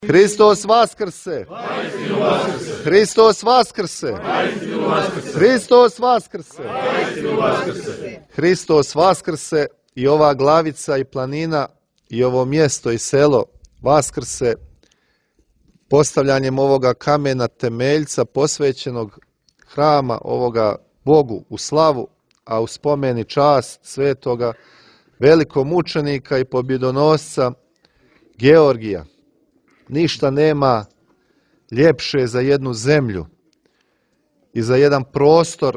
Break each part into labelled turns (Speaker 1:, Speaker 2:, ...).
Speaker 1: Hristos vaskrse! Hristos vaskrse! Hristos vaskrse! Hristos vaskrse! I ova glavica i planina i ovo mjesto i selo vaskrse postavljanjem ovoga kamena temeljca posvećenog hrama ovoga Bogu u slavu, a u spomen i čast svetoga velikog mučenika i pobjedonosca Georgija. Ništa nema ljepše za jednu zemlju i za jedan prostor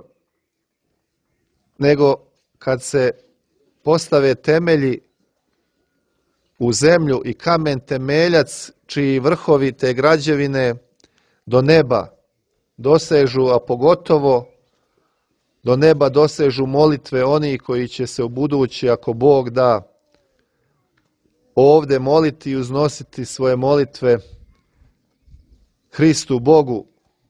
Speaker 1: nego kad se postave temelji u zemlju i kamen temeljac čiji vrhovi te građevine do neba dosežu, a pogotovo do neba dosežu molitve onih koji će se u budući, ako Bog da, ovdje moliti i uznositi svoje molitve Hristu Bogu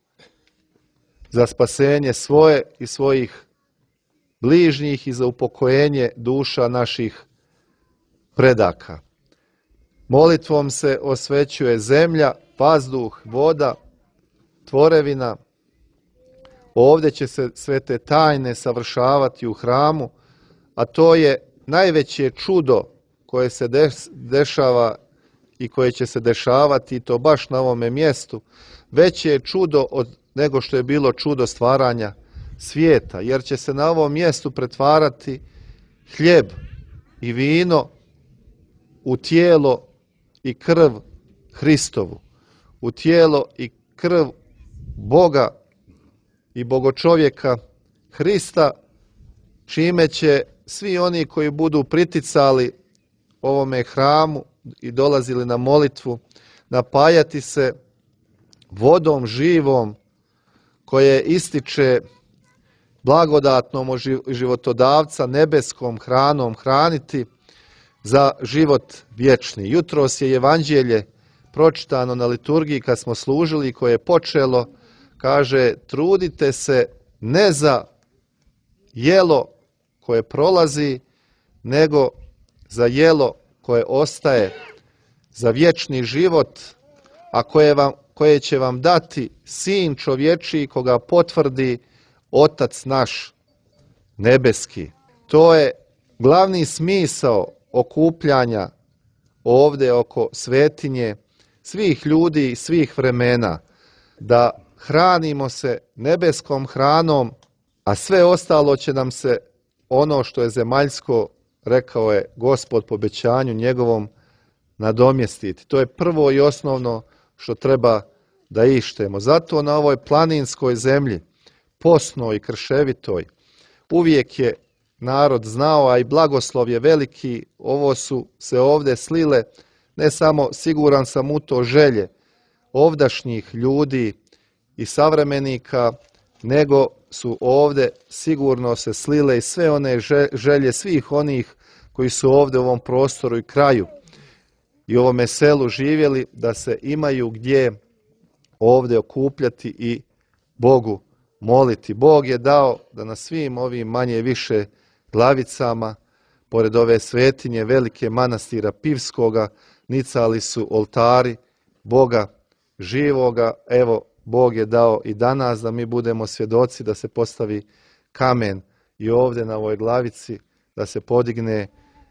Speaker 1: za spasenje svoje i svojih bližnjih i za upokojenje duša naših predaka. Molitvom se osvećuje zemlja, vazduh, voda, tvorevina. Ovdje će se sve te tajne savršavati u hramu, a to je najveće čudo koje se dešava i koje će se dešavati, i to baš na ovome mjestu. Veće je čudo nego što je bilo čudo stvaranja svijeta, jer će se na ovom mjestu pretvarati hljeb i vino u tijelo i krv Hristovu, u tijelo i krv Boga i bogočovjeka Hrista, čime će svi oni koji budu priticali ovome hramu i dolazili na molitvu napajati se vodom živom koje ističe blagodatnom životodavca nebeskom hranom hraniti za život vječni. Jutros je evanđelje pročitano na liturgiji kad smo služili, koje je počelo, kaže: trudite se ne za jelo koje prolazi, nego za jelo koje ostaje, za vječni život, a koje će vam dati Sin čovječiji, koga potvrdi Otac naš nebeski. To je glavni smisao okupljanja ovdje oko svetinje svih ljudi i svih vremena, da hranimo se nebeskom hranom, a sve ostalo će nam se, ono što je zemaljsko, rekao je Gospod po obećanju njegovom, nadomjestiti. To je prvo i osnovno što treba da ištemo. Zato na ovoj planinskoj zemlji, posnoj i krševitoj, uvijek je narod znao, a i blagoslov je veliki. Ovo su se ovdje slile ne samo, siguran sam u to, želje ovdašnjih ljudi i savremenika, nego su ovdje sigurno se slile i sve one želje svih onih koji su ovdje u ovom prostoru i kraju i ovome selu živjeli, da se imaju gdje ovdje okupljati i Bogu moliti. Bog je dao da na svim ovim manje više glavicama, pored ove svetinje velike manastira Pivskoga, nicali su oltari Boga živoga. Evo, Bog je dao i danas da mi budemo svjedoci da se postavi kamen i ovdje na ovoj glavici, da se podigne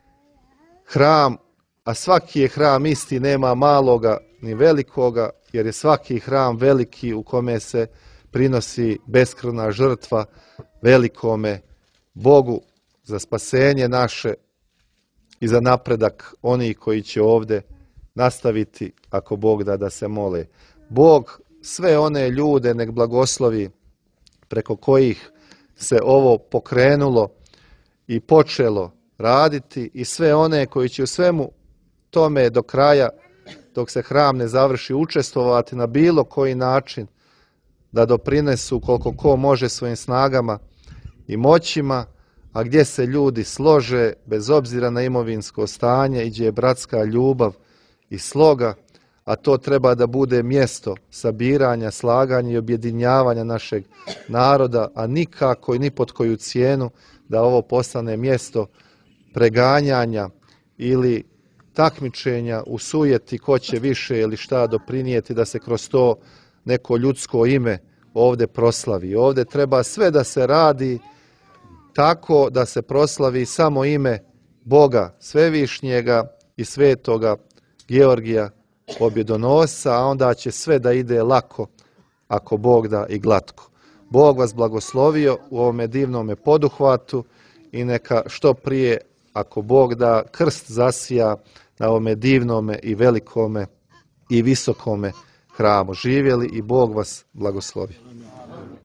Speaker 1: hram, a svaki je hram isti, nema maloga ni velikoga, jer je svaki hram veliki u kome se prinosi beskrvna žrtva velikome Bogu za spasenje naše i za napredak onih koji će ovdje nastaviti, ako Bog da se mole. Bog sve one ljude nek blagoslovi preko kojih se ovo pokrenulo i počelo raditi, i sve one koji će u svemu tome do kraja, dok se hram ne završi, učestvovati na bilo koji način, da doprinesu koliko ko može svojim snagama i moćima, a gdje se ljudi slože bez obzira na imovinsko stanje i gdje je bratska ljubav i sloga, a to treba da bude mjesto sabiranja, slaganja i objedinjavanja našeg naroda, a nikako i ni pod koju cijenu da ovo postane mjesto preganjanja ili takmičenja u sujeti ko će više ili šta doprinijeti da se kroz to neko ljudsko ime ovdje proslavi. Ovdje treba sve da se radi tako da se proslavi samo ime Boga Svevišnjega i Svetoga Georgija Pobjedonosca, a onda će sve da ide lako, ako Bog da, i glatko. Bog vas blagoslovio u ovome divnome poduhvatu i neka što prije, ako Bog da, krst zasija na ovome divnome i velikome i visokome hramu. Živjeli i Bog vas blagoslovi.